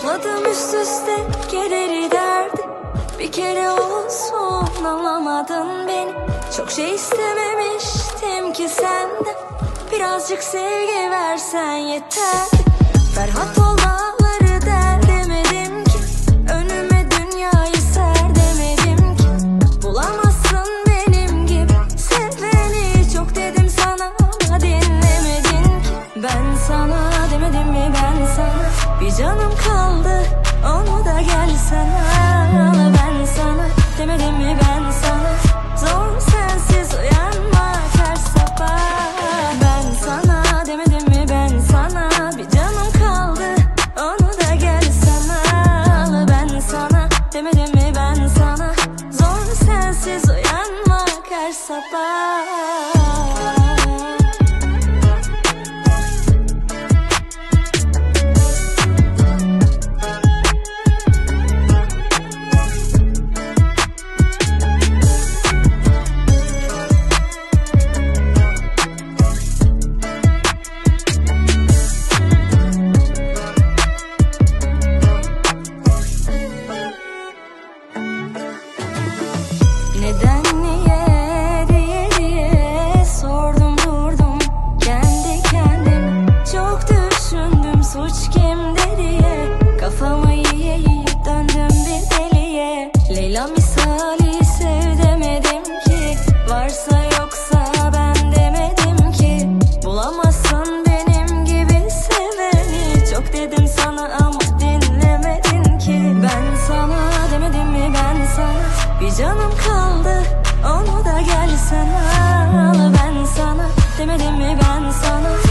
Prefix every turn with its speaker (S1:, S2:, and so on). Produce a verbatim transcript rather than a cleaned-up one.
S1: Topladım üst üste kederi derdi. Bir kere olsun anlamadın beni. Çok şey istememiştim ki senden. Birazcık sevgi versen yeter. Ferhat ol dağları der demedim ki. Önüme dünyayı ser demedim ki. Bulamazsın benim gibi seveni. Çok dedim sana ama dinlemedin ki. Ben sana demedim mi, ben sana bir canım kaldı, onu da gel sana. Ben sana demedim mi, ben sana zor sensiz uyanmak her sabah. Ben sana demedim mi, ben sana bir canım kaldı, onu da gel sana. Ben sana demedim mi, ben sana zor sensiz uyanmak her sabah. Neden, niye diye diye sordum durdum kendi kendime. Çok düşündüm suç kimde diye. Kafamı yiye yiye döndüm bir deliye. Leyla misali sev demedim ki. Varsa yoksa ben demedim ki. Bulamazsın benim gibi seveni. Çok dedim sana ama dinlemedin ki. Ben sana demedim mi, ben sana bir canım kaldı, onu da gel sana. Ben sana demedim mi, ben sana